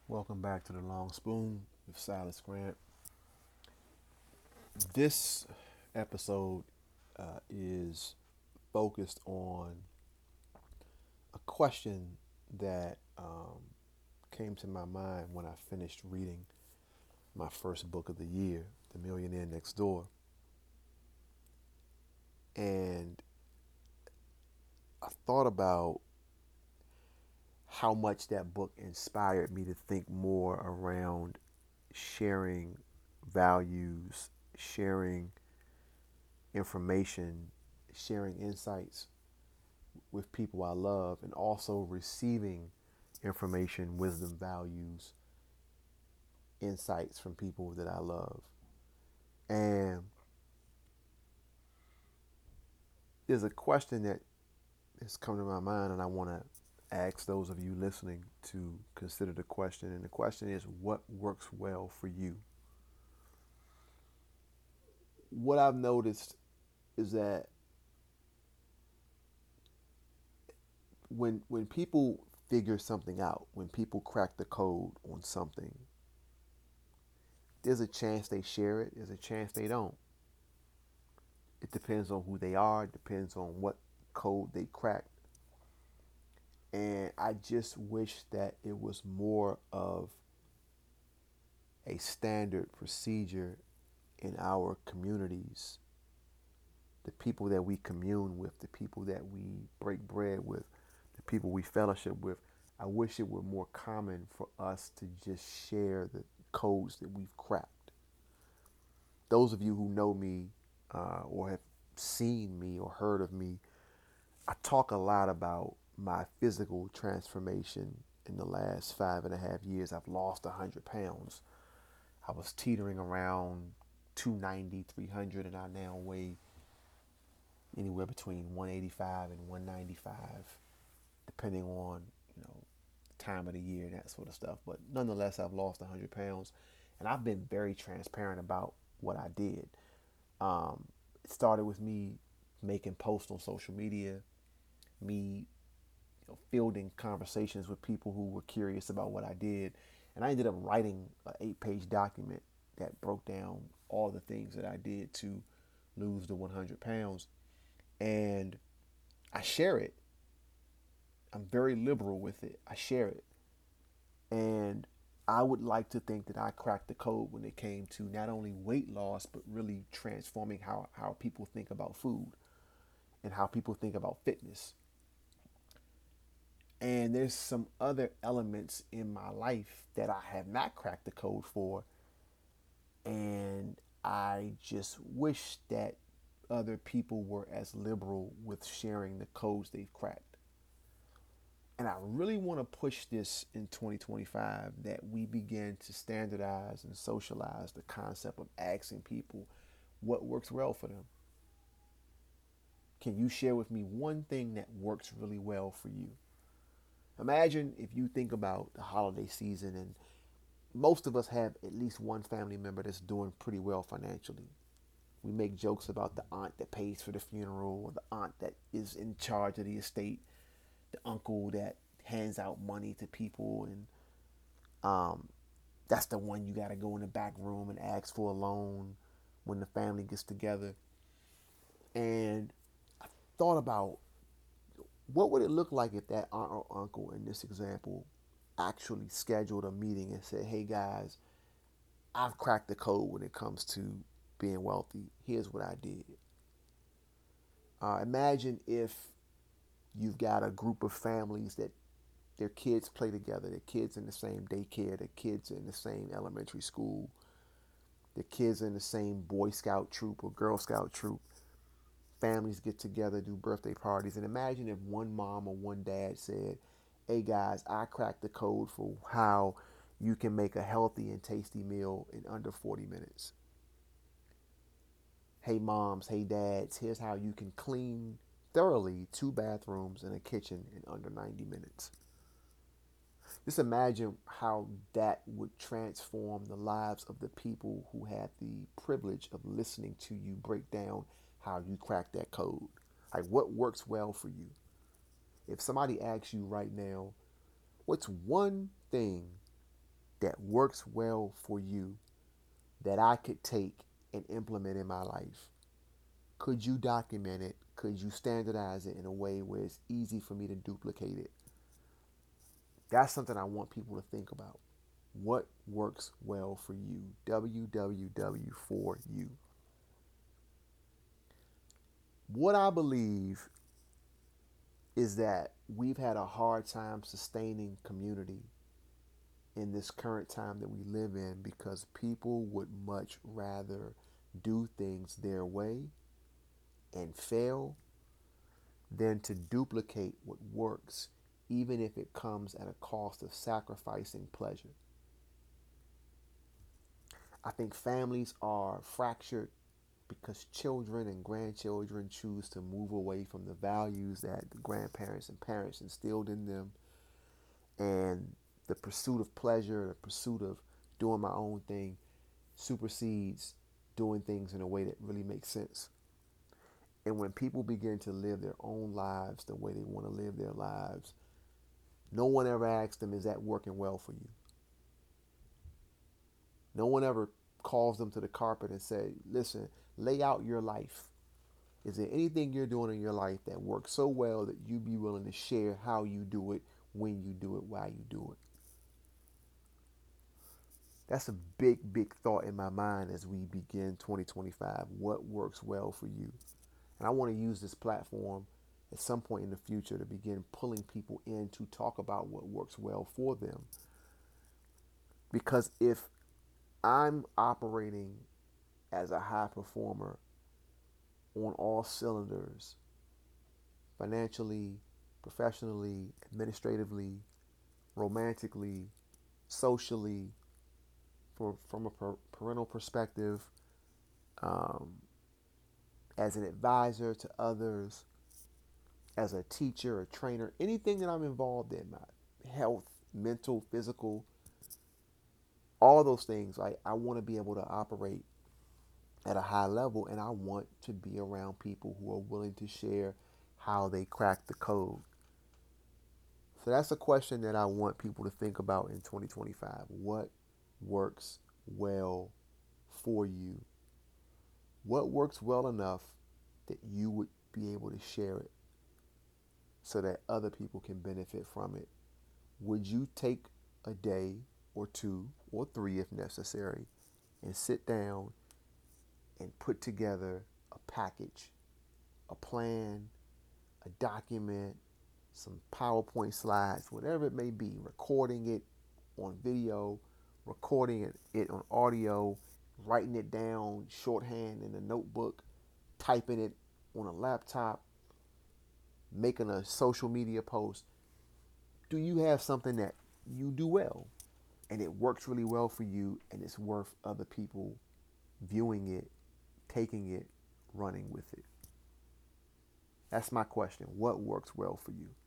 Welcome back to the Long Spoon with Silas Grant. This episode is focused on a question that came to my mind when I finished reading my first book of the year, The Millionaire Next Door. And I thought about how much that book inspired me to think more around sharing values, sharing information, sharing insights with people I love, and also receiving information, wisdom, values, insights from people that I love. And there's a question that has come to my mind, and I want to ask those of you listening to consider the question. And the question is, what works well for you? What I've noticed is that when people figure something out, when people crack the code on something, there's a chance they share it, there's a chance they don't. It depends on who they are, it depends on what code they cracked. And I just wish that it was more of a standard procedure in our communities. The people that we commune with, the people that we break bread with, the people we fellowship with. I wish it were more common for us to just share the codes that we've cracked. Those of you who know me or have seen me or heard of me, I talk a lot about my physical transformation in the last 5.5 years. I've lost 100 pounds. I was teetering around 290, 300, and I now weigh anywhere between 185 and 195, depending on, you know, time of the year and that sort of stuff. But nonetheless, I've lost 100 pounds, and I've been very transparent about what I did. It started with me making posts on social media, me fielding conversations with people who were curious about what I did. And I ended up writing an 8-page document that broke down all the things that I did to lose the 100 pounds. And I share it. I'm very liberal with it. I share it. And I would like to think that I cracked the code when it came to not only weight loss, but really transforming how people think about food and how people think about fitness. And there's some other elements in my life that I have not cracked the code for. And I just wish that other people were as liberal with sharing the codes they've cracked. And I really want to push this in 2025 that we begin to standardize and socialize the concept of asking people what works well for them. Can you share with me one thing that works really well for you? Imagine if you think about the holiday season, and most of us have at least one family member that's doing pretty well financially. We make jokes about the aunt that pays for the funeral, or the aunt that is in charge of the estate, the uncle that hands out money to people, and um, that's the one you got to go in the back room and ask for a loan when the family gets together. And I thought about what would it look like if that aunt or uncle in this example actually scheduled a meeting and said, "Hey guys, I've cracked the code when it comes to being wealthy. Here's what I did." Imagine if you've got a group of families that their kids play together, their kids in the same daycare, their kids in the same elementary school, their kids in the same Boy Scout troop or Girl Scout troop. Families get together, do birthday parties, and imagine if one mom or one dad said, "Hey guys, I cracked the code for how you can make a healthy and tasty meal in under 40 minutes. Hey moms, hey dads, here's how you can clean thoroughly 2 bathrooms and a kitchen in under 90 minutes." Just imagine how that would transform the lives of the people who had the privilege of listening to you break down how you crack that code. Like, what works well for you? If somebody asks you right now, what's one thing that works well for you that I could take and implement in my life? Could you document it? Could you standardize it in a way where it's easy for me to duplicate it? That's something I want people to think about. What works well for you? WWW for you. What I believe is that we've had a hard time sustaining community in this current time that we live in because people would much rather do things their way and fail than to duplicate what works, even if it comes at a cost of sacrificing pleasure. I think families are fractured because children and grandchildren choose to move away from the values that the grandparents and parents instilled in them, and the pursuit of pleasure, the pursuit of doing my own thing supersedes doing things in a way that really makes sense. And when people begin to live their own lives the way they want to live their lives, no one ever asks them, is that working well for you? No one ever calls them to the carpet and say, listen, lay out your life. Is there anything you're doing in your life that works so well that you be willing to share how you do it, when you do it, why you do it? That's a big, big thought in my mind as we begin 2025. What works well for you? And I want to use this platform at some point in the future to begin pulling people in to talk about what works well for them. Because if I'm operating as a high performer on all cylinders, financially, professionally, administratively, romantically, socially, from a parental perspective, um, as an advisor to others, as a teacher, a trainer, anything that I'm involved in, my health, mental, physical, all those things, I want to be able to operate at a high level, and I want to be around people who are willing to share how they crack the code. So that's a question that I want people to think about in 2025. What works well for you? What works well enough that you would be able to share it so that other people can benefit from it? Would you take a day or two or three, if necessary, and sit down and put together a package, a plan, a document, some PowerPoint slides, whatever it may be, recording it on video, recording it on audio, writing it down shorthand in a notebook, typing it on a laptop, making a social media post? Do you have something that you do well and it works really well for you and it's worth other people viewing it, taking it, running with it? That's my question. What works well for you?